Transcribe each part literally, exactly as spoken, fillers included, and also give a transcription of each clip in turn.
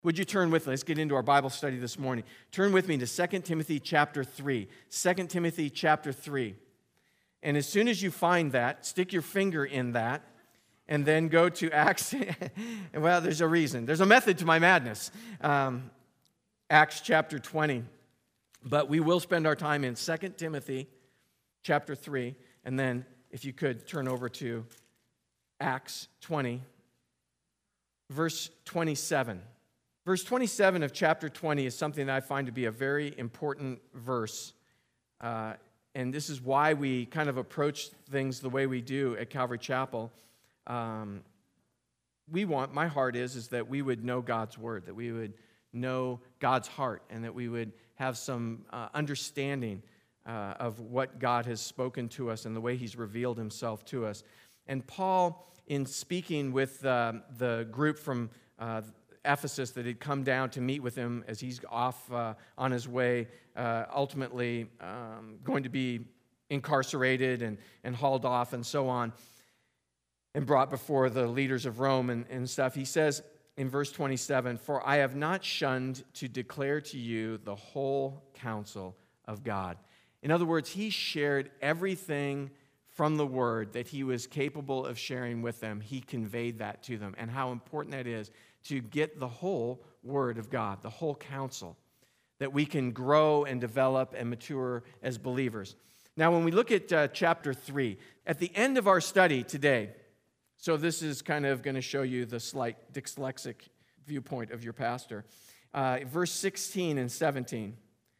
Would you turn with me? Let's get into our Bible study this morning. Turn with me to Second Timothy chapter three. Second Timothy chapter three. And as soon as you find that, stick your finger in that, and then go to Acts. Well, there's a reason. There's a method to my madness. Um, Acts chapter twenty. But we will spend our time in Second Timothy chapter three. And then, if you could, turn over to Acts twenty, verse twenty-seven. Verse twenty-seven of chapter twenty is something that I find to be a very important verse. Uh, and this is why we kind of approach things the way we do at Calvary Chapel. Um, we want, my heart is, is that we would know God's word, that we would know God's heart, and that we would have some uh, understanding uh, of what God has spoken to us and the way he's revealed himself to us. And Paul, in speaking with uh, the group from uh, Ephesus that had come down to meet with him as he's off uh, on his way, uh, ultimately um, going to be incarcerated and, and hauled off and so on, and brought before the leaders of Rome and, and stuff. He says in verse twenty-seven, "For I have not shunned to declare to you the whole counsel of God." In other words, he shared everything from the word that he was capable of sharing with them. He conveyed that to them, and how important that is to get the whole word of God, the whole counsel, that we can grow and develop and mature as believers. Now, when we look at uh, chapter three, at the end of our study today, so this is kind of going to show you the slight dyslexic viewpoint of your pastor, uh, verse sixteen and seventeen.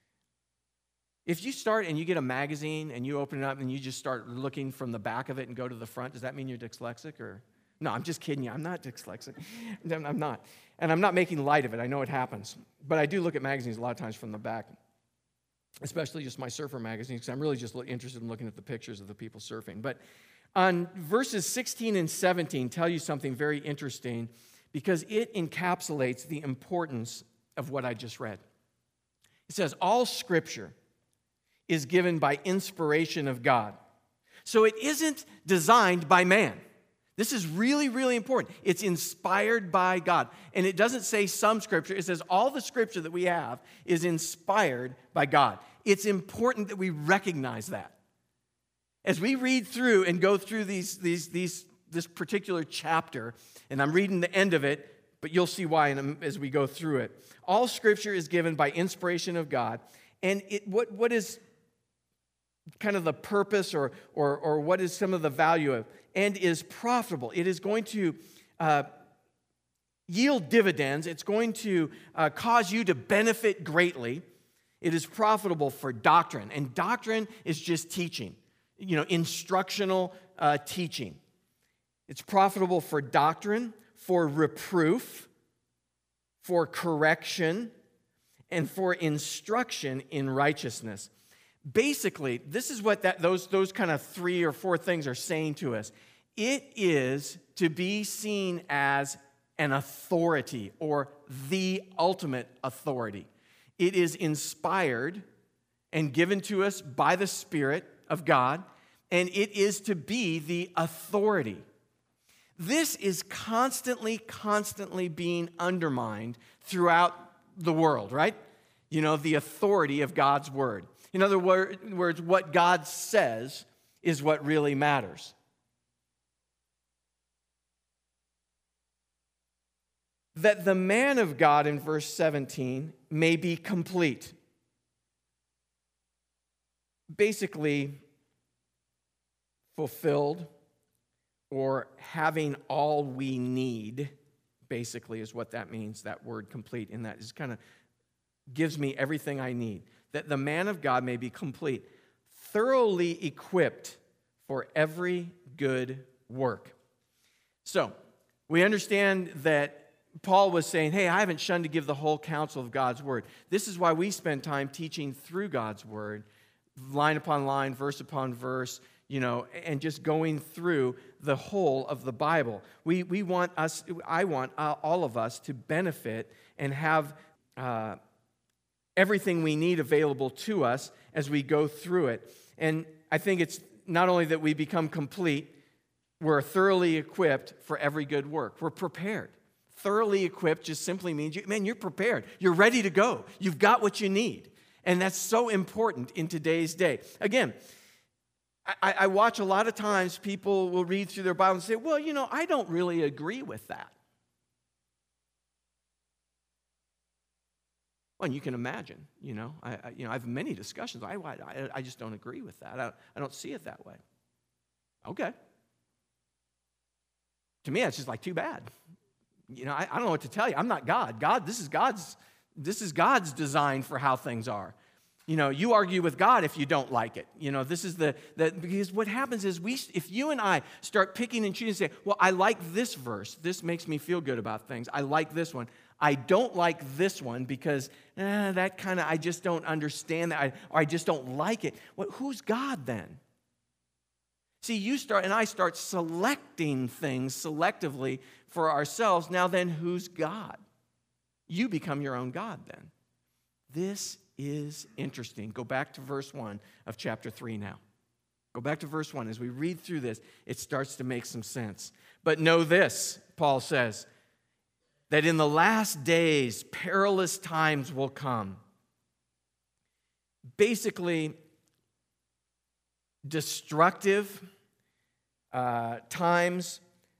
If you start and you get a magazine and you open it up and you just start looking from the back of it and go to the front, does that mean you're dyslexic? Or no, I'm just kidding you. I'm not dyslexic. I'm not. And I'm not making light of it. I know it happens. But I do look at magazines a lot of times from the back, especially just my surfer magazines, because I'm really just interested in looking at the pictures of the people surfing. But on verses sixteen and seventeen tell you something very interesting, because it encapsulates the importance of what I just read. It says, all Scripture is given by inspiration of God. So it isn't designed by man. This is really, really important. It's inspired by God. And it doesn't say some Scripture. It says all the Scripture that we have is inspired by God. It's important that we recognize that. As we read through and go through these, these, these, this particular chapter, and I'm reading the end of it, but you'll see why as we go through it. All Scripture is given by inspiration of God. And it, what, what is kind of the purpose or, or, or what is some of the value of, and is profitable. It is going to uh, yield dividends. It's going to uh, cause you to benefit greatly. It is profitable for doctrine. And doctrine is just teaching, you know, instructional uh, teaching. It's profitable for doctrine, for reproof, for correction, and for instruction in righteousness. Basically, this is what that those, those kind of three or four things are saying to us. It is to be seen as an authority or the ultimate authority. It is inspired and given to us by the Spirit of God, and it is to be the authority. This is constantly, constantly being undermined throughout the world, right? You know, the authority of God's word. In other words, what God says is what really matters. That the man of God, in verse seventeen, may be complete. Basically, fulfilled or having all we need, basically is what that means, that word complete. And that is kind of gives me everything I need. That the man of God may be complete, thoroughly equipped for every good work. So, we understand that Paul was saying, hey, I haven't shunned to give the whole counsel of God's word. This is why we spend time teaching through God's word, line upon line, verse upon verse, you know, and just going through the whole of the Bible. We we want us, I want all of us to benefit and have uh, everything we need available to us as we go through it. And I think it's not only that we become complete, we're thoroughly equipped for every good work. We're prepared, thoroughly equipped just simply means, you, man, you're prepared. You're ready to go. You've got what you need. And that's so important in today's day. Again, I, I watch a lot of times people will read through their Bible and say, well, you know, I don't really agree with that. Well, and you can imagine, you know, I, I, you know, I have many discussions. I, I, I just don't agree with that. I, I don't see it that way. Okay. To me, it's just like, too bad. You know, I, I don't know what to tell you. I'm not God. God, this is God's, this is God's design for how things are. You know, you argue with God if you don't like it. You know, this is the, the because what happens is we, if you and I start picking and choosing and say, well, I like this verse. This makes me feel good about things. I like this one. I don't like this one because eh, that kind of, I just don't understand that, I, or I just don't like it. Well, who's God then? See, you start, and I start selecting things selectively for ourselves. Now then, who's God? You become your own God then. This is interesting. Go back to verse one of chapter three now. Go back to verse one. As we read through this, it starts to make some sense. But know this, Paul says, that in the last days, perilous times will come. Basically, destructive uh, times,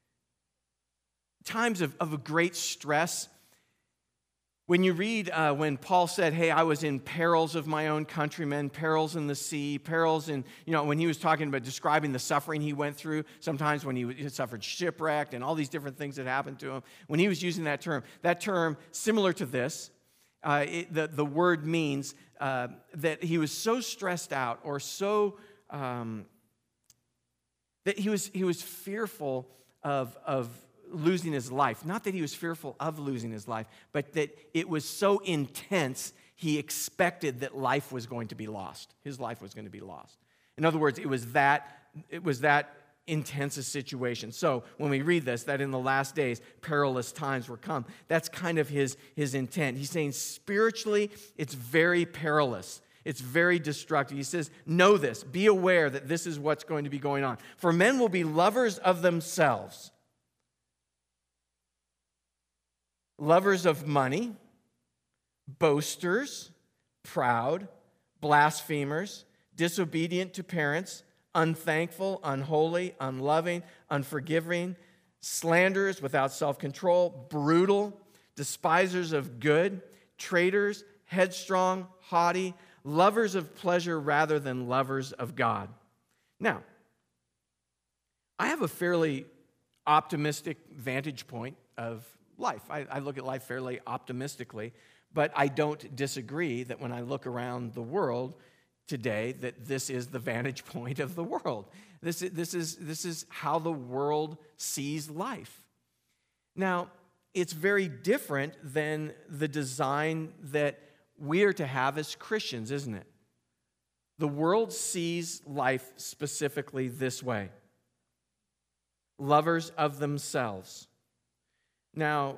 times of, of a great stress. When you read, uh, when Paul said, hey, I was in perils of my own countrymen, perils in the sea, perils in, you know, when he was talking about describing the suffering he went through, sometimes when he, he suffered shipwreck and all these different things that happened to him, when he was using that term, that term, similar to this, uh, it, the, the word means uh, that he was so stressed out or so, um, that he was, he was fearful of, of losing his life. Not that he was fearful of losing his life, but that it was so intense, he expected that life was going to be lost. His life was going to be lost. In other words, it was that, it was that intense a situation. So when we read this, that in the last days, perilous times will come, that's kind of his, his intent. He's saying spiritually, it's very perilous. It's very destructive. He says, know this, be aware that this is what's going to be going on. For men will be lovers of themselves, lovers of money, boasters, proud, blasphemers, disobedient to parents, unthankful, unholy, unloving, unforgiving, slanderers, without self-control, brutal, despisers of good, traitors, headstrong, haughty, lovers of pleasure rather than lovers of God. Now, I have a fairly optimistic vantage point of life. I, I look at life fairly optimistically, but I don't disagree that when I look around the world today, that this is the vantage point of the world. This is, this is, this is how the world sees life. Now, it's very different than the design that we are to have as Christians, isn't it? The world sees life specifically this way. Lovers of themselves. Now,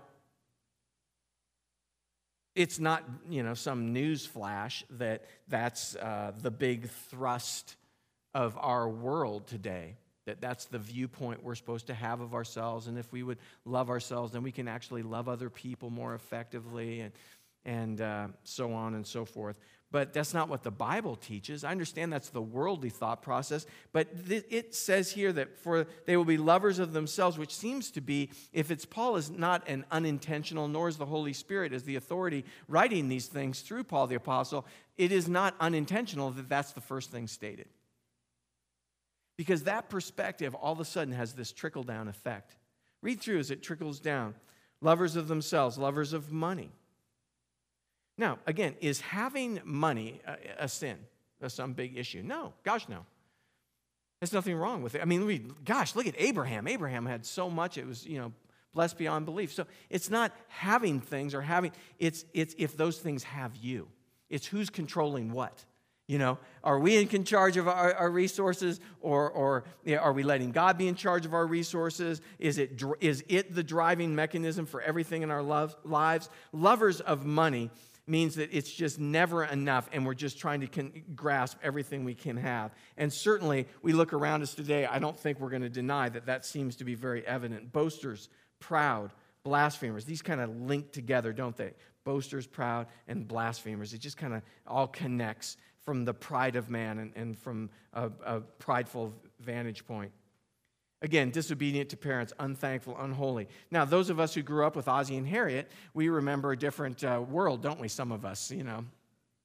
it's not, you know, some news flash that that's uh, the big thrust of our world today, that that's the viewpoint we're supposed to have of ourselves, and if we would love ourselves, then we can actually love other people more effectively, and and uh, so on and so forth. But that's not what the Bible teaches. I understand that's the worldly thought process, but th- it says here that for they will be lovers of themselves, which seems to be, if it's Paul is not an unintentional, nor is the Holy Spirit as the authority writing these things through Paul the Apostle, it is not unintentional that that's the first thing stated. Because that perspective all of a sudden has this trickle-down effect. Read through as it trickles down. Lovers of themselves, lovers of money. Now, again, is having money a, a sin? That's some big issue? No. Gosh, no. There's nothing wrong with it. I mean, we, gosh, look at Abraham. Abraham had so much, it was, you know, blessed beyond belief. So it's not having things or having, it's, it's if those things have you. It's who's controlling what. You know, are we in charge of our, our resources, or, or you know, are we letting God be in charge of our resources? Is it, is it the driving mechanism for everything in our love, lives? Lovers of money means that it's just never enough, and we're just trying to can, grasp everything we can have. And certainly, we look around us today, I don't think we're going to deny that that seems to be very evident. Boasters, proud, blasphemers. These kind of link together, don't they? Boasters, proud, and blasphemers. It just kind of all connects from the pride of man and, and from a, a prideful vantage point. Again, disobedient to parents, unthankful, unholy. Now, those of us who grew up with Ozzie and Harriet, we remember a different uh, world, don't we? Some of us, you know.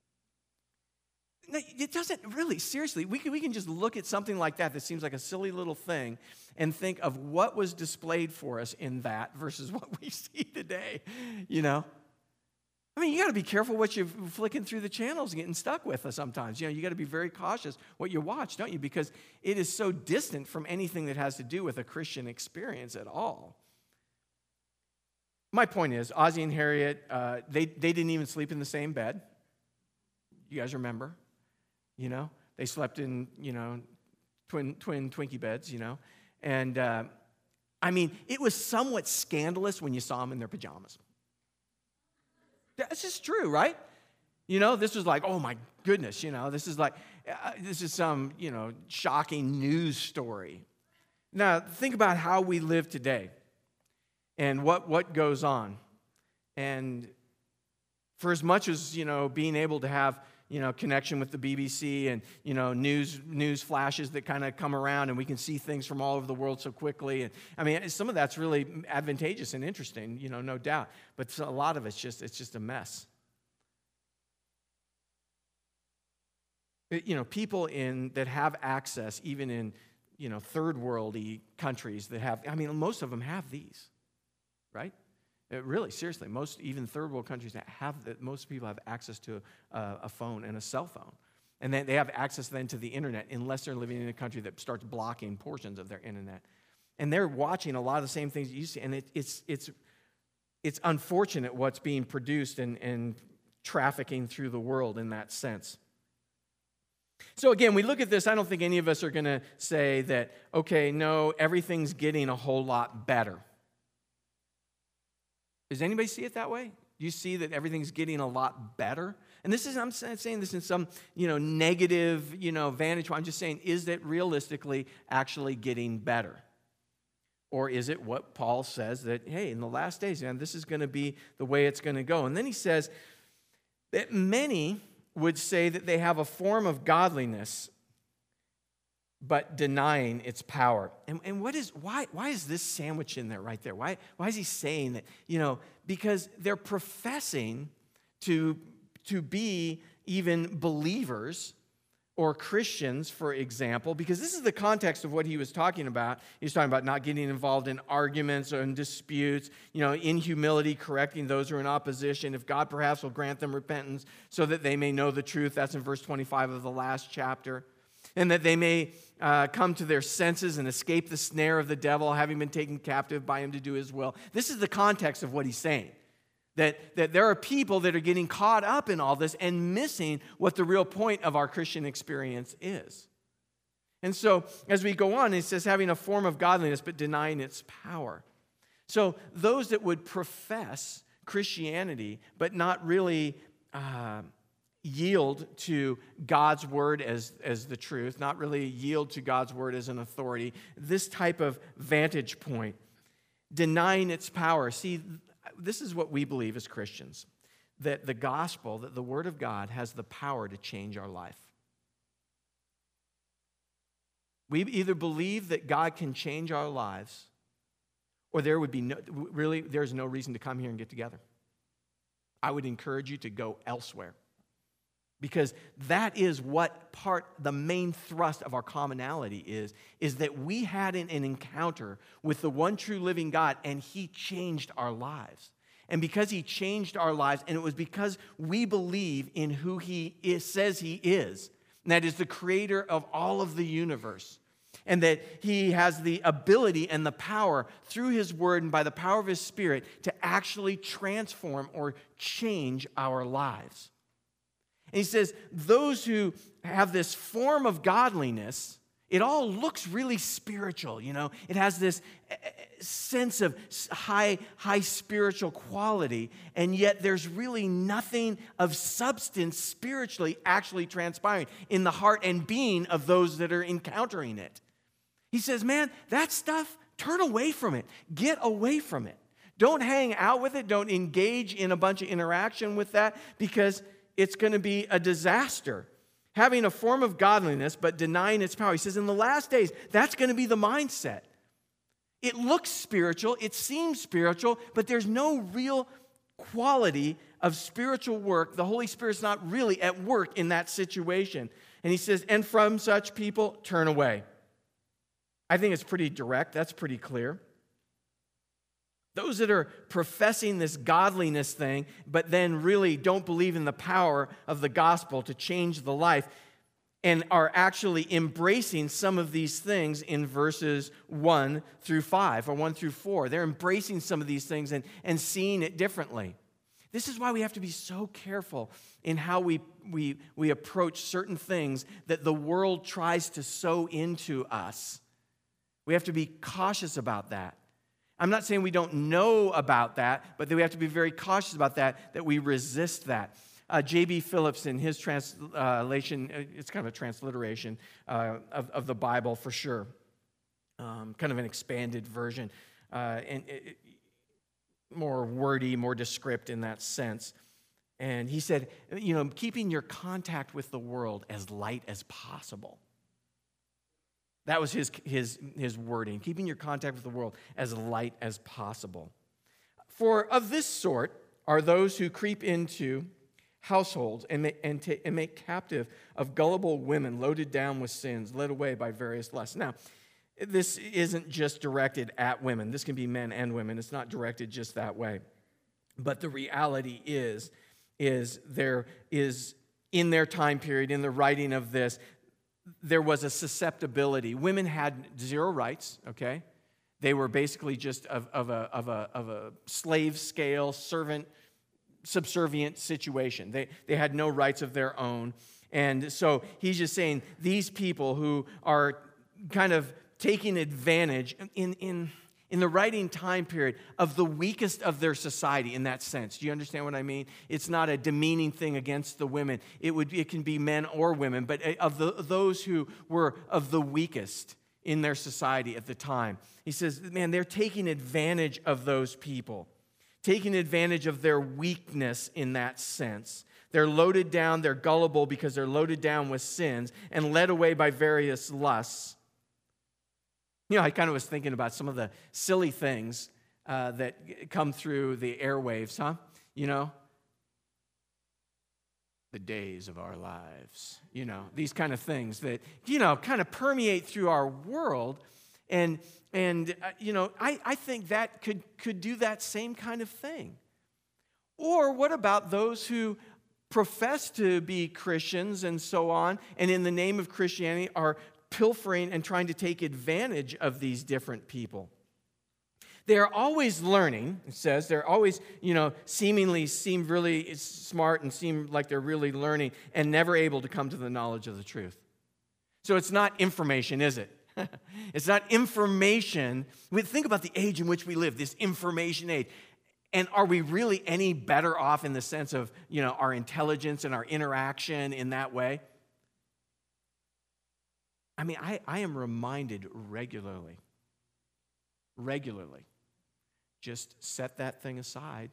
No, it doesn't really, seriously, we can, we can just look at something like that that seems like a silly little thing and think of what was displayed for us in that versus what we see today, you know. I mean, you got to be careful what you're flicking through the channels and getting stuck with sometimes. You know, you got to be very cautious what you watch, don't you? Because it is so distant from anything that has to do with a Christian experience at all. My point is, Ozzie and Harriet, uh, they, they didn't even sleep in the same bed. You guys remember? You know, they slept in, you know, twin, twin Twinkie beds, you know. And, uh, I mean, it was somewhat scandalous when you saw them in their pajamas. That's just true, right? You know, this was like, oh my goodness, you know, this is like, uh, this is some, you know, shocking news story. Now, think about how we live today and what, what goes on. And for as much as, you know, being able to have, you know, connection with the B B C and, you know, news news flashes that kind of come around and we can see things from all over the world so quickly. And I mean, some of that's really advantageous and interesting, you know, no doubt. But a lot of it's just, it's just a mess. You know, people in that have access, even in, you know, third worldy countries that have, I mean, most of them have these, right? It really, seriously, most, even third world countries that have that, most people have access to a, a phone and a cell phone. And then they have access then to the internet unless they're living in a country that starts blocking portions of their internet. And they're watching a lot of the same things that you see. And it, it's, it's, it's unfortunate what's being produced and, and trafficking through the world in that sense. So again, we look at this, I don't think any of us are going to say that, okay, no, everything's getting a whole lot better. Does anybody see it that way? Do you see that everything's getting a lot better? And this is, I'm saying this in some, you know, negative, you know, vantage point. I'm just saying, is it realistically actually getting better? Or is it what Paul says that, hey, in the last days, man, this is going to be the way it's going to go? And then he says that many would say that they have a form of godliness, but denying its power. And, and what is why why is this sandwich in there right there? Why, why is he saying that? You know, because they're professing to, to be even believers or Christians, for example, because this is the context of what he was talking about. He was talking about not getting involved in arguments or in disputes, you know, in humility, correcting those who are in opposition, if God perhaps will grant them repentance so that they may know the truth. That's in verse twenty-five of the last chapter. And that they may uh, come to their senses and escape the snare of the devil, having been taken captive by him to do his will. This is the context of what he's saying. That, that there are people that are getting caught up in all this and missing what the real point of our Christian experience is. And so, as we go on, it says, having a form of godliness, but denying its power. So, those that would profess Christianity, but not really Uh, yield to God's word as, as the truth, not really yield to God's word as an authority, this type of vantage point, denying its power. See, this is what we believe as Christians, that the gospel, that the word of God has the power to change our life. We either believe that God can change our lives, or there would be no, really, there's no reason to come here and get together. I would encourage you to go elsewhere. Because that is what part, the main thrust of our commonality is, is that we had an, an encounter with the one true living God, and he changed our lives. And because he changed our lives, and it was because we believe in who he is, says he is, and that is the creator of all of the universe, and that he has the ability and the power through his word and by the power of his spirit to actually transform or change our lives. And he says, those who have this form of godliness, it all looks really spiritual, you know. It has this sense of high, high spiritual quality, and yet there's really nothing of substance spiritually actually transpiring in the heart and being of those that are encountering it. He says, man, that stuff, turn away from it. Get away from it. Don't hang out with it. Don't engage in a bunch of interaction with that because it's going to be a disaster. Having a form of godliness but denying its power. He says in the last days, that's going to be the mindset. It looks spiritual, it seems spiritual, but there's no real quality of spiritual work. The Holy Spirit's not really at work in that situation. And he says, and from such people, turn away. I think it's pretty direct. That's pretty clear. Those that are professing this godliness thing, but then really don't believe in the power of the gospel to change the life, and are actually embracing some of these things in verses one through five, or one through four. They're embracing some of these things and, and seeing it differently. This is why we have to be so careful in how we, we, we approach certain things that the world tries to sow into us. We have to be cautious about that. I'm not saying we don't know about that, but that we have to be very cautious about that, that we resist that. Uh, J B Phillips, in his translation, it's kind of a transliteration uh, of, of the Bible for sure, um, kind of an expanded version, uh, and it, more wordy, more descript in that sense. And he said, you know, keeping your contact with the world as light as possible. That was his, his, his wording, keeping your contact with the world as light as possible. For of this sort are those who creep into households and make, and, ta- and make captive of gullible women loaded down with sins, led away by various lusts. Now, this isn't just directed at women. This can be men and women. It's not directed just that way. But the reality is, is there is, in their time period, in the writing of this, there was a susceptibility. Women had zero rights, okay? They were basically just of, of, a, of, a, of a slave scale, servant, subservient situation. They, they had no rights of their own. And so he's just saying these people who are kind of taking advantage in, in, in the writing time period of the weakest of their society in that sense. Do you understand what I mean? It's not a demeaning thing against the women. It would it can be men or women, but of the, those who were of the weakest in their society at the time. He says, man, they're taking advantage of those people, taking advantage of their weakness in that sense. They're loaded down, they're gullible because they're loaded down with sins and led away by various lusts. You know, I kind of was thinking about some of the silly things uh, that come through the airwaves, huh? You know, the days of our lives, you know, these kind of things that, you know, kind of permeate through our world. And, and uh, you know, I, I think that could, could do that same kind of thing. Or what about those who profess to be Christians and so on, and in the name of Christianity are pilfering and trying to take advantage of these different people? They are always learning, it says. They're always, you know, seemingly seem really smart and seem like they're really learning and never able to come to the knowledge of the truth. So it's not information, is it? It's not information. We think about the age in which we live, this information age. And are we really any better off in the sense of, you know, our intelligence and our interaction in that way? I mean, I, I am reminded regularly, regularly, just set that thing aside.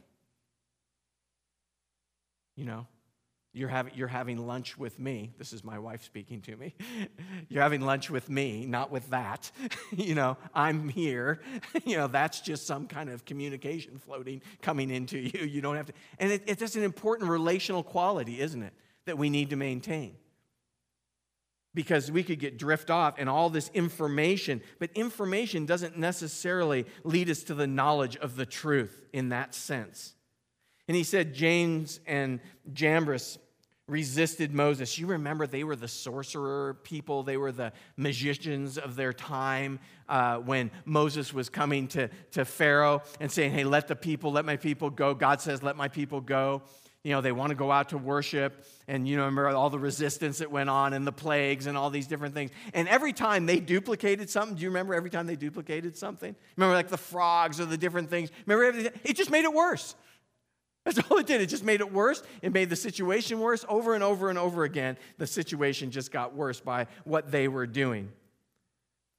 You know, you're having, you're having lunch with me. This is my wife speaking to me. You're having lunch with me, not with that. You know, I'm here. You know, that's just some kind of communication floating, coming into you. You don't have to. And it, it's an important relational quality, isn't it, that we need to maintain. Because we could get drift off and all this information, but information doesn't necessarily lead us to the knowledge of the truth in that sense. And he said James and Jambres resisted Moses. You remember they were the sorcerer people. They were the magicians of their time uh, when Moses was coming to, to Pharaoh and saying, hey, let the people, let my people go. God says, let my people go. You know, they want to go out to worship, and you know, remember all the resistance that went on and the plagues and all these different things. And every time they duplicated something, do you remember every time they duplicated something? Remember like the frogs or the different things? Remember everything? It just made it worse. That's all it did. It just made it worse. It made the situation worse over and over and over again. The situation just got worse by what they were doing.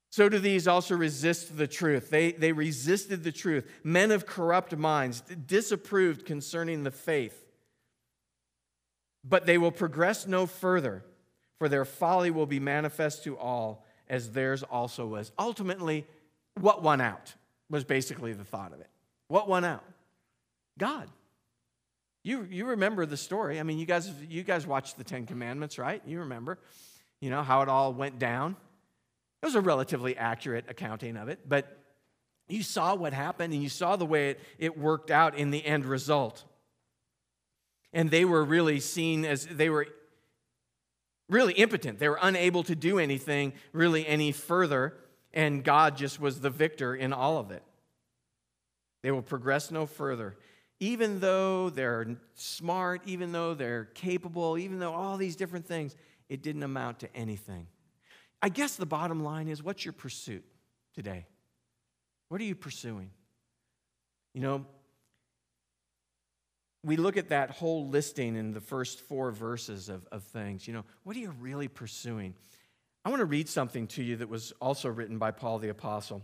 So do these also resist the truth. They, they resisted the truth. Men of corrupt minds disapproved concerning the faith. But they will progress no further, for their folly will be manifest to all, as theirs also was. Ultimately, what won out was basically the thought of it. What won out? God. You, you remember the story. I mean, you guys, you guys watched the Ten Commandments, right? You remember, you know, how it all went down. It was a relatively accurate accounting of it, but you saw what happened, and you saw the way it, it worked out in the end result. And they were really seen as, they were really impotent. They were unable to do anything really any further, and God just was the victor in all of it. They will progress no further. Even though they're smart, even though they're capable, even though all these different things, it didn't amount to anything. I guess the bottom line is, what's your pursuit today? What are you pursuing? You know, we look at that whole listing in the first four verses of, of things. You know, what are you really pursuing? I want to read something to you that was also written by Paul the Apostle.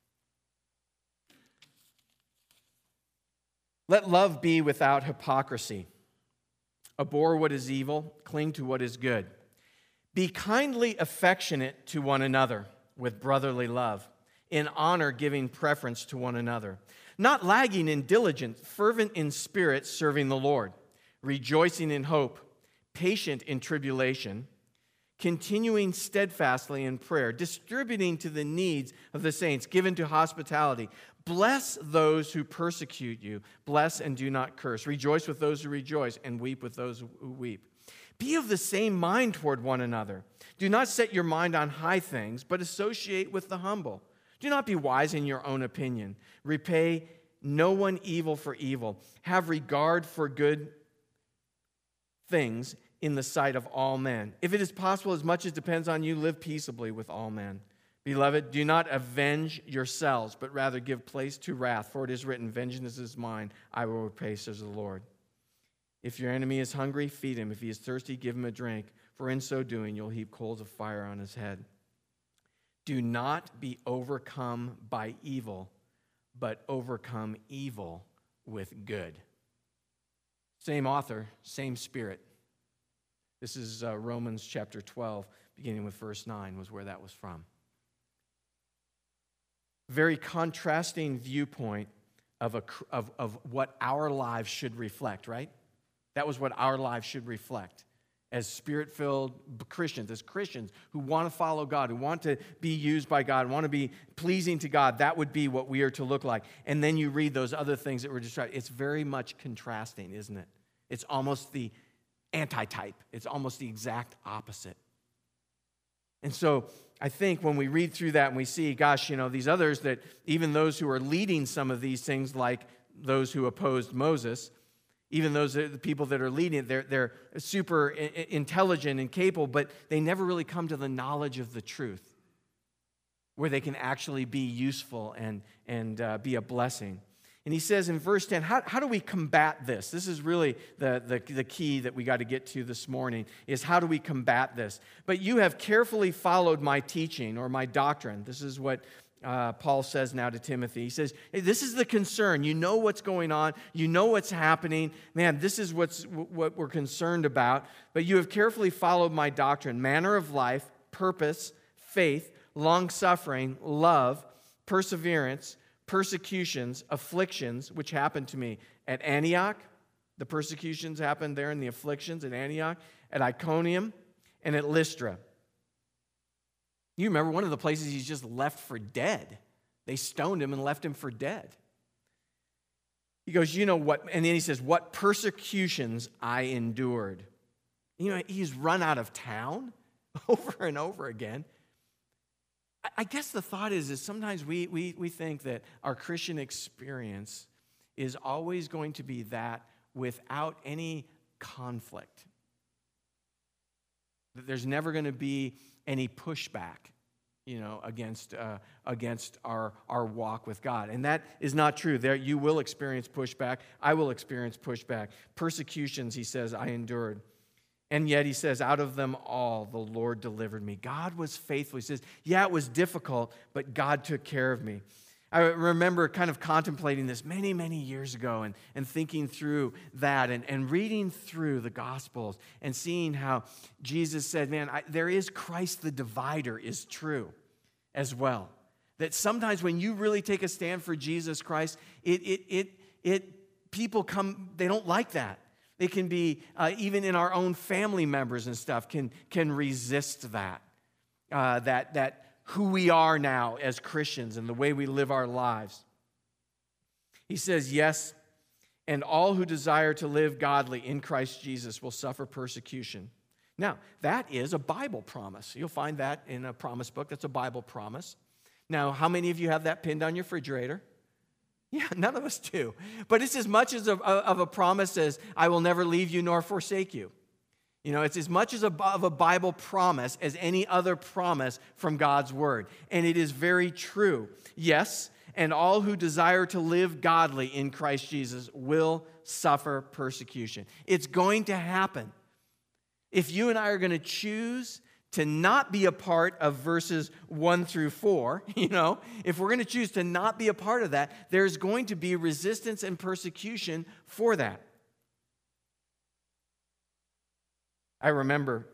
Let love be without hypocrisy. Abhor what is evil, cling to what is good. Be kindly affectionate to one another with brotherly love, in honor giving preference to one another, not lagging in diligence, fervent in spirit, serving the Lord, rejoicing in hope, patient in tribulation, continuing steadfastly in prayer, distributing to the needs of the saints, given to hospitality. Bless those who persecute you. Bless and do not curse. Rejoice with those who rejoice, and weep with those who weep. Be of the same mind toward one another. Do not set your mind on high things, but associate with the humble. Do not be wise in your own opinion. Repay no one evil for evil. Have regard for good things in the sight of all men. If it is possible, as much as depends on you, live peaceably with all men. Beloved, do not avenge yourselves, but rather give place to wrath. For it is written, vengeance is mine, I will repay, says the Lord. If your enemy is hungry, feed him. If he is thirsty, give him a drink. For in so doing, you'll heap coals of fire on his head. Do not be overcome by evil, but overcome evil with good. Same author, same spirit. This is uh, Romans chapter twelve, beginning with verse nine, was where that was from. Very contrasting viewpoint of, a, of, of what our lives should reflect, right? That was what our lives should reflect as Spirit-filled Christians, as Christians who want to follow God, who want to be used by God, want to be pleasing to God. That would be what we are to look like. And then you read those other things that were described. It's very much contrasting, isn't it? It's almost the antitype. It's almost the exact opposite. And so I think when we read through that and we see, gosh, you know, these others, that even those who are leading some of these things, like those who opposed Moses, even those the people that are leading, they're, they're super intelligent and capable, but they never really come to the knowledge of the truth where they can actually be useful and, and uh, be a blessing. And he says in verse ten, how, how do we combat this? This is really the, the, the key that we got to get to this morning, is how do we combat this? But you have carefully followed my teaching or my doctrine. This is what Uh, Paul says now to Timothy. He says, hey, this is the concern. You know what's going on. You know what's happening. Man, this is what's what we're concerned about. But you have carefully followed my doctrine, manner of life, purpose, faith, long-suffering, love, perseverance, persecutions, afflictions, which happened to me at Antioch. The persecutions happened there, and the afflictions at Antioch, at Iconium, and at Lystra. You remember one of the places he's just left for dead. They stoned him and left him for dead. He goes, you know what, and then he says, what persecutions I endured. You know, he's run out of town over and over again. I guess the thought is, is sometimes we, we, we think that our Christian experience is always going to be that without any conflict. That there's never going to be any pushback, you know, against uh, against our our walk with God, and that is not true. There, you will experience pushback. I will experience pushback. Persecutions, he says, I endured, And yet he says, out of them all, the Lord delivered me. God was faithful. He says, yeah, it was difficult, but God took care of me. I remember kind of contemplating this many, many years ago and, and thinking through that and, and reading through the Gospels and seeing how Jesus said, man, I, there is Christ the divider is true as well. That sometimes when you really take a stand for Jesus Christ, it, it, it, it people come, they don't like that. It can be, uh, even in our own family members and stuff, can, can resist that. Uh, that, that who we are now as Christians and the way we live our lives. He says, yes, and all who desire to live godly in Christ Jesus will suffer persecution. Now, that is a Bible promise. You'll find that in a promise book. That's a Bible promise. Now, how many of you have that pinned on your refrigerator? Yeah, none of us do. But it's as much as a, of a promise as I will never leave you nor forsake you. You know, it's as much as a, of a Bible promise as any other promise from God's word. And it is very true. Yes, and all who desire to live godly in Christ Jesus will suffer persecution. It's going to happen. If you and I are going to choose to not be a part of verses one through four, you know, if we're going to choose to not be a part of that, there's going to be resistance and persecution for that. I remember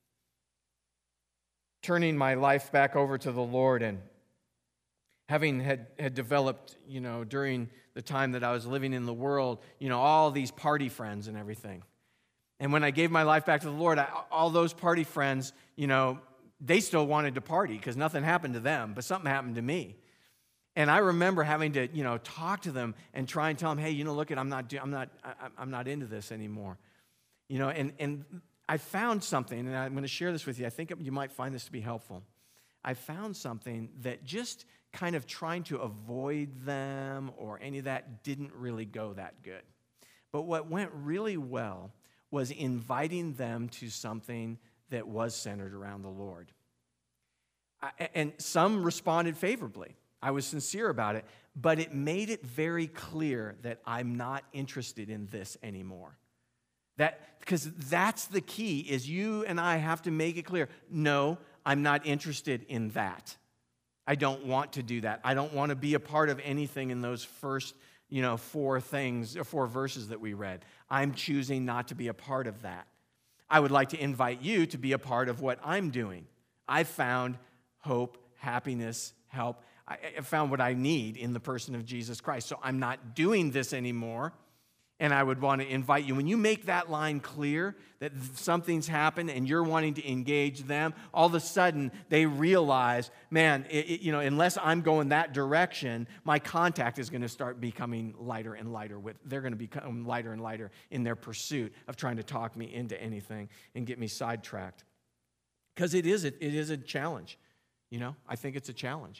turning my life back over to the Lord and having had, had developed, you know, during the time that I was living in the world, you know, all these party friends and everything. And when I gave my life back to the Lord, I, all those party friends, you know, they still wanted to party because nothing happened to them, but something happened to me. And I remember having to, you know, talk to them and try and tell them, hey, you know, look, at I'm not, I'm not, I'm not into this anymore, you know. And and I found something, and I'm going to share this with you. I think you might find this to be helpful. I found something that just kind of trying to avoid them or any of that didn't really go that good. But what went really well was inviting them to something that was centered around the Lord. I, and some responded favorably. I was sincere about it, but it made it very clear that I'm not interested in this anymore. That, because that's the key, is you and I have to make it clear, no, I'm not interested in that. I don't want to do that. I don't want to be a part of anything in those first, you know, four things, or four verses that we read. I'm choosing not to be a part of that. I would like to invite you to be a part of what I'm doing. I found hope, happiness, help. I found what I need in the person of Jesus Christ. So I'm not doing this anymore. And I would want to invite you, when you make that line clear that something's happened and you're wanting to engage them, all of a sudden they realize, man, it, it, you know, unless I'm going that direction, my contact is going to start becoming lighter and lighter. With they're going to become lighter and lighter in their pursuit of trying to talk me into anything and get me sidetracked. Because it is a, it is a challenge. You know, I think it's a challenge.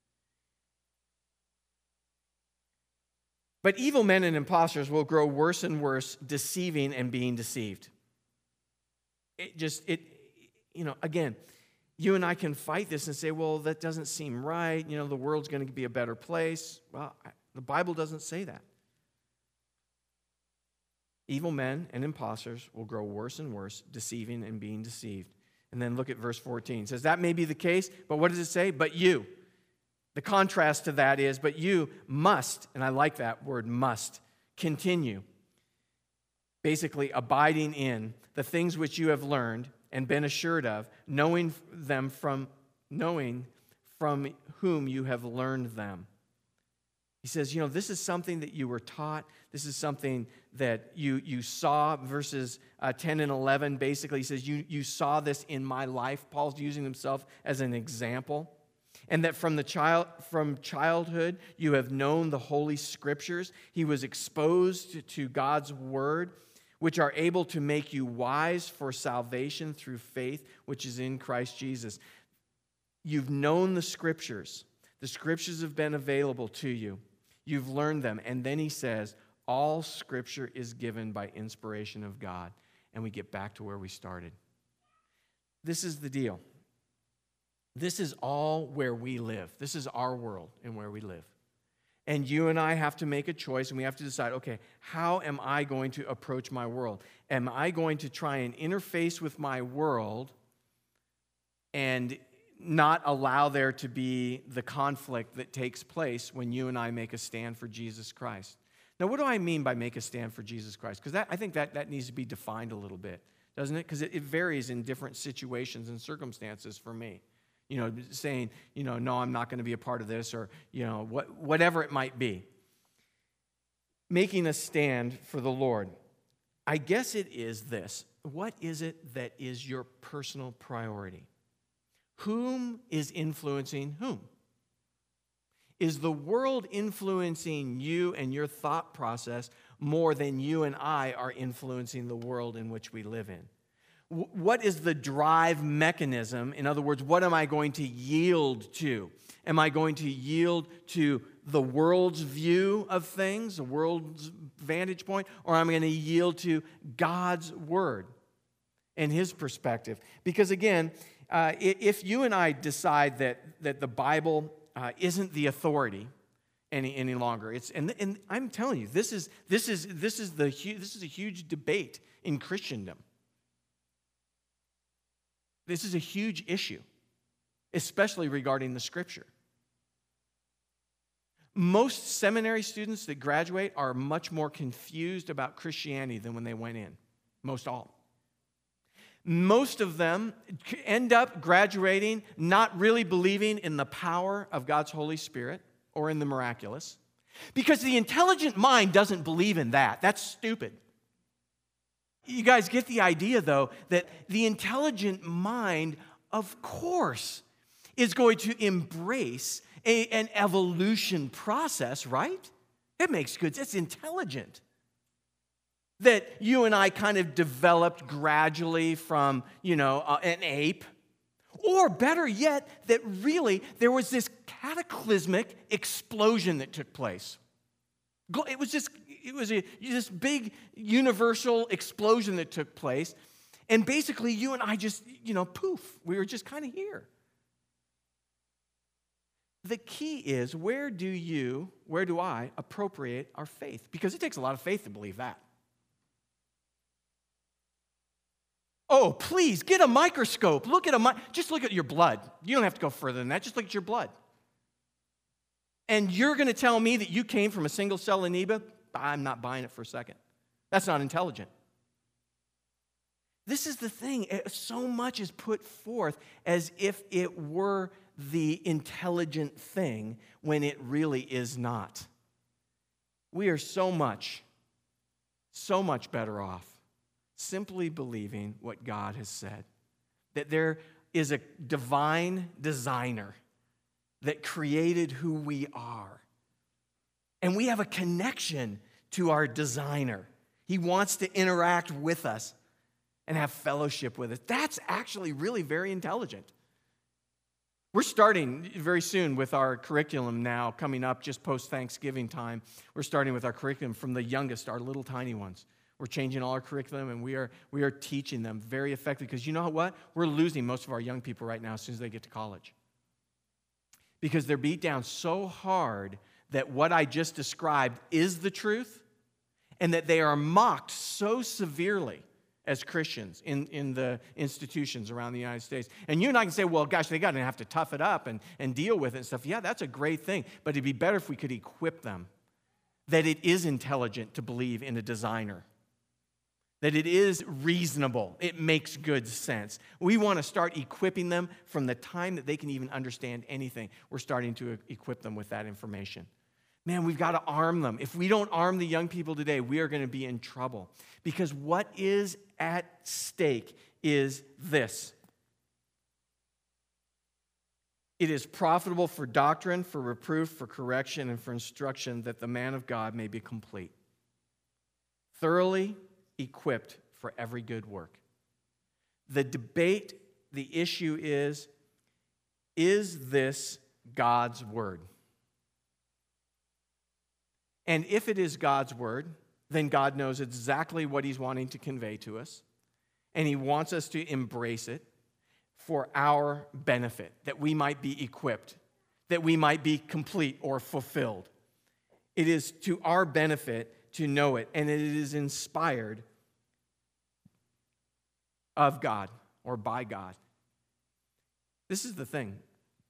But evil men and impostors will grow worse and worse, deceiving and being deceived. It just, it, you know, again, you and I can fight this and say, well, that doesn't seem right. You know, the world's going to be a better place. Well, the Bible doesn't say that. Evil men and impostors will grow worse and worse, deceiving and being deceived. And then look at verse fourteen. It says, that may be the case, but what does it say? But you. The contrast to that is, but you must, and I like that word, must, continue, basically abiding in the things which you have learned and been assured of, knowing them from, knowing from whom you have learned them. He says, you know, this is something that you were taught. This is something that you, you saw, verses uh, ten and eleven, basically. He says, you, you saw this in my life. Paul's using himself as an example. And that from the child from childhood you have known the Holy Scriptures. He was exposed to God's Word, which are able to make you wise for salvation through faith, which is in Christ Jesus. You've known the Scriptures. The Scriptures have been available to you. You've learned them. And then he says, all Scripture is given by inspiration of God. And we get back to where we started. This is the deal. This is all where we live. This is our world and where we live. And you and I have to make a choice, and we have to decide, okay, how am I going to approach my world? Am I going to try and interface with my world and not allow there to be the conflict that takes place when you and I make a stand for Jesus Christ? Now, what do I mean by make a stand for Jesus Christ? Because I think that, that needs to be defined a little bit, doesn't it? Because it, it varies in different situations and circumstances for me. You know, saying, you know, no, I'm not going to be a part of this, or, you know, what, whatever it might be. Making a stand for the Lord. I guess it is this. What is it that is your personal priority? Whom is influencing whom? Is the world influencing you and your thought process more than you and I are influencing the world in which we live in? What is the drive mechanism? In other words, what am I going to yield to? Am I going to yield to the world's view of things, the world's vantage point, or am I going to yield to God's word and his perspective? Because again, uh, if you and I decide that, that the Bible uh, isn't the authority any, any longer, it's and, and I'm telling you, this is this is this is the this is a huge debate in Christendom. This is a huge issue, especially regarding the Scripture. Most seminary students that graduate are much more confused about Christianity than when they went in. Most all. Most of them end up graduating not really believing in the power of God's Holy Spirit or in the miraculous, because the intelligent mind doesn't believe in that. That's stupid. You guys get the idea, though, that the intelligent mind, of course, is going to embrace a, an evolution process, right? It makes good sense. It's intelligent. That you and I kind of developed gradually from, you know, uh, an ape. Or better yet, that really there was this cataclysmic explosion that took place. It was just... It was a, this big universal explosion that took place. And basically, you and I just, you know, poof, we were just kind of here. The key is, where do you, where do I appropriate our faith? Because it takes a lot of faith to believe that. Oh, please, get a microscope. Look at a, just look at your blood. You don't have to go further than that. Just look at your blood. And you're going to tell me that you came from a single cell amoeba? I'm not buying it for a second. That's not intelligent. This is the thing. So much is put forth as if it were the intelligent thing when it really is not. We are so much, so much better off simply believing what God has said. That there is a divine designer that created who we are. And we have a connection to our designer. He wants to interact with us and have fellowship with us. That's actually really very intelligent. We're starting very soon with our curriculum now, coming up just post-Thanksgiving time. We're starting with our curriculum from the youngest, our little tiny ones. We're changing all our curriculum, and we are, we are teaching them very effectively. Because you know what? We're losing most of our young people right now as soon as they get to college. Because they're beat down so hard that what I just described is the truth, and that they are mocked so severely as Christians in, in the institutions around the United States. And you and I can say, well, gosh, they got to have to tough it up and, and deal with it and stuff. Yeah, that's a great thing, but it'd be better if we could equip them that it is intelligent to believe in a designer, that it is reasonable, it makes good sense. We want to start equipping them from the time that they can even understand anything. We're starting to equip them with that information. Man, we've got to arm them. If we don't arm the young people today, we are going to be in trouble. Because what is at stake is this. It is profitable for doctrine, for reproof, for correction, and for instruction, that the man of God may be complete, thoroughly equipped for every good work. The debate, the issue is, is this God's word? And if it is God's word, then God knows exactly what he's wanting to convey to us. And he wants us to embrace it for our benefit, that we might be equipped, that we might be complete or fulfilled It is to our benefit to know it, and it is inspired of God or by God. This is the thing.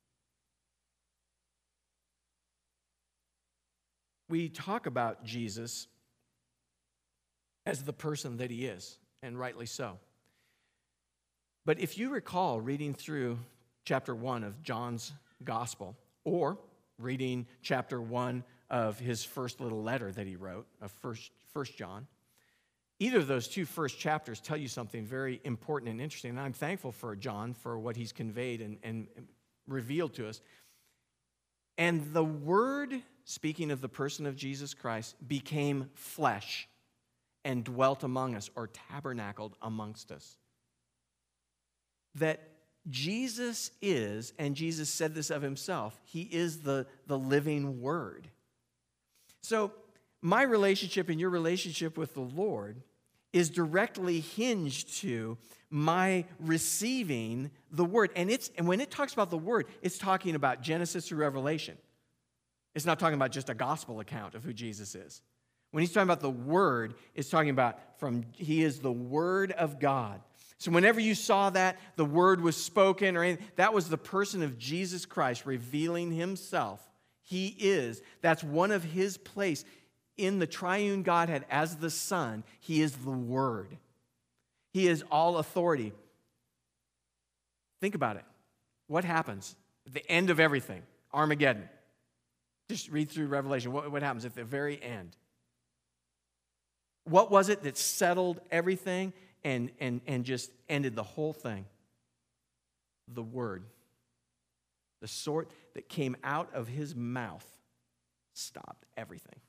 We talk about Jesus as the person that he is, and rightly so. But if you recall reading through chapter one of John's gospel, or reading chapter one of his first little letter that he wrote, of First, First John, either of those two first chapters tell you something very important and interesting. And I'm thankful for John for what he's conveyed and, and revealed to us. And the Word, speaking of the person of Jesus Christ, became flesh and dwelt among us, or tabernacled amongst us. That Jesus is, and Jesus said this of himself, he is the, the living Word. So my relationship and your relationship with the Lord is directly hinged to my receiving the Word. And it's and when it talks about the Word, it's talking about Genesis through Revelation. It's not talking about just a gospel account of who Jesus is. When he's talking about the Word, it's talking about from he is the Word of God. So whenever you saw that, the Word was spoken, or anything, that was the person of Jesus Christ revealing himself. He is. That's one of his place in the triune Godhead as the Son. He is the Word. He is all authority. Think about it. What happens at the end of everything? Armageddon. Just read through Revelation. What, what happens at the very end? What was it that settled everything and, and, and just ended the whole thing? The Word. The sort that came out of his mouth stopped everything.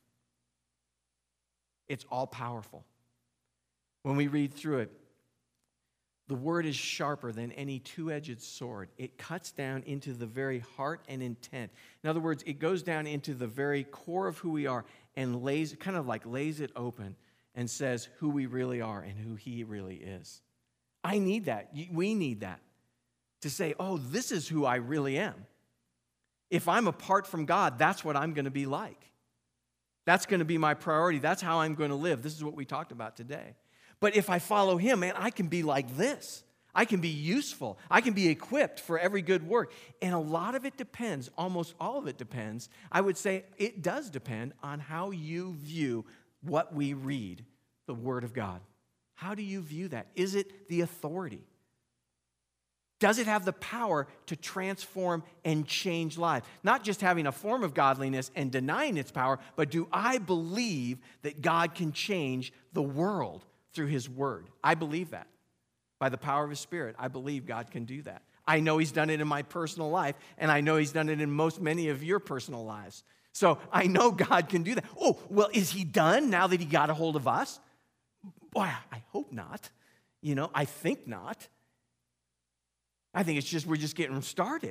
It's all powerful. When we read through it, the Word is sharper than any two-edged sword. It cuts down into the very heart and intent. In other words, it goes down into the very core of who we are and lays, kind of like lays it open and says who we really are and who he really is. I need that. We need that. To say, oh, this is who I really am. If I'm apart from God, that's what I'm going to be like. That's going to be my priority. That's how I'm going to live. This is what we talked about today. But if I follow him, man, I can be like this. I can be useful. I can be equipped for every good work. And a lot of it depends, almost all of it depends. I would say it does depend on how you view what we read, the Word of God. How do you view that? Is it the authority? Does it have the power to transform and change lives? Not just having a form of godliness and denying its power, but do I believe that God can change the world through his Word? I believe that. By the power of his Spirit, I believe God can do that. I know he's done it in my personal life, and I know he's done it in most many of your personal lives. So I know God can do that. Oh, well, is he done now that he got a hold of us? Boy, I hope not. You know, I think not. I think it's just we're just getting started.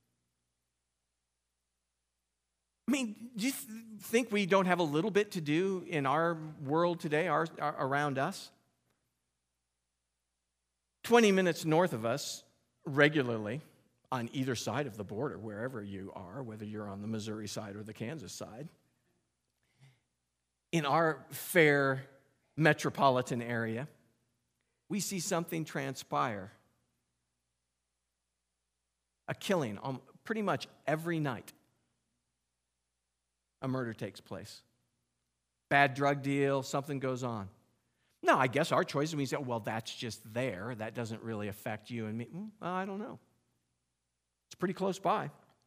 I mean, do you th- think we don't have a little bit to do in our world today, our, our, around us? twenty minutes north of us, regularly, on either side of the border, wherever you are, whether you're on the Missouri side or the Kansas side, in our fair metropolitan area, we see something transpire. A killing on pretty much every night. A murder takes place. Bad drug deal, something goes on. Now, I guess our choice is we say, well, that's just there. That doesn't really affect you and me. Well, I don't know. It's pretty close by.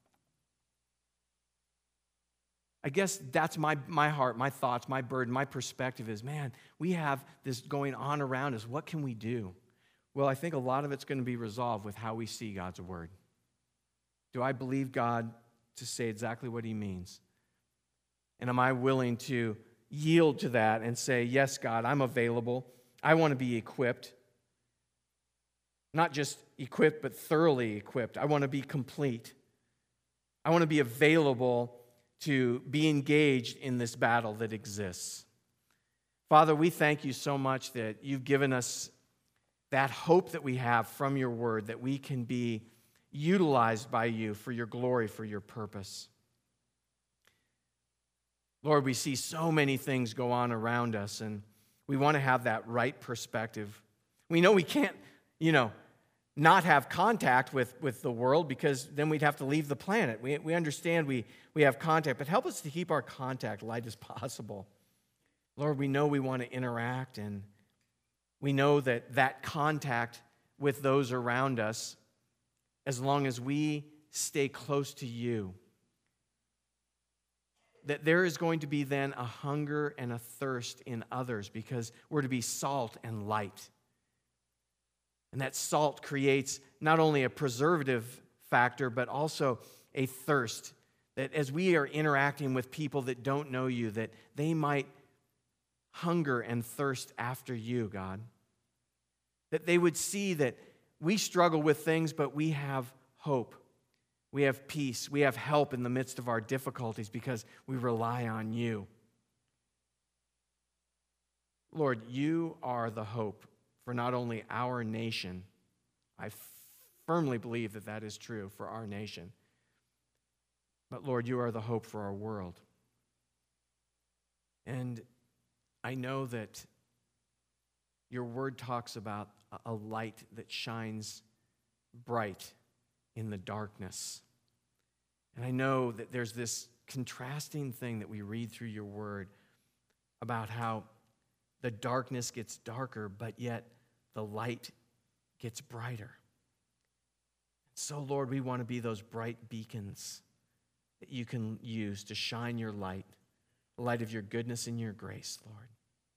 I guess that's my, my heart, my thoughts, my burden, my perspective is, man, we have this going on around us. What can we do? Well, I think a lot of it's going to be resolved with how we see God's Word. Do I believe God to say exactly what he means? And am I willing to yield to that and say, yes, God, I'm available. I want to be equipped. Not just equipped, but thoroughly equipped. I want to be complete. I want to be available to be engaged in this battle that exists. Father, we thank you so much that you've given us that hope that we have from your Word, that we can be utilized by you for your glory, for your purpose. Lord, we see so many things go on around us, and we want to have that right perspective. We know we can't, you know, not have contact with, with the world, because then we'd have to leave the planet. We, we understand we, we have contact, but help us to keep our contact light as possible. Lord, we know we want to interact, and we know that that contact with those around us, as long as we stay close to you, that there is going to be then a hunger and a thirst in others, because we're to be salt and light. And that salt creates not only a preservative factor, but also a thirst, that as we are interacting with people that don't know you, that they might hunger and thirst after you, God. That they would see that we struggle with things, but we have hope. We have peace. We have help in the midst of our difficulties because we rely on you. Lord, you are the hope for not only our nation. I firmly believe that that is true for our nation. But Lord, you are the hope for our world. And I know that your word talks about a light that shines bright in the darkness. And I know that there's this contrasting thing that we read through your word about how the darkness gets darker, but yet the light gets brighter. So, Lord, we want to be those bright beacons that you can use to shine your light, the light of your goodness and your grace, Lord.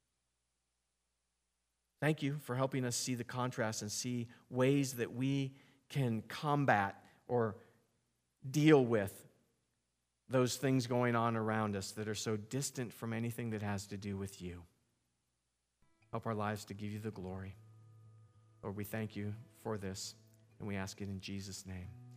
Thank you for helping us see the contrast and see ways that we can combat or deal with those things going on around us that are so distant from anything that has to do with you. Help our lives to give you the glory. Lord, we thank you for this, and we ask it in Jesus' name.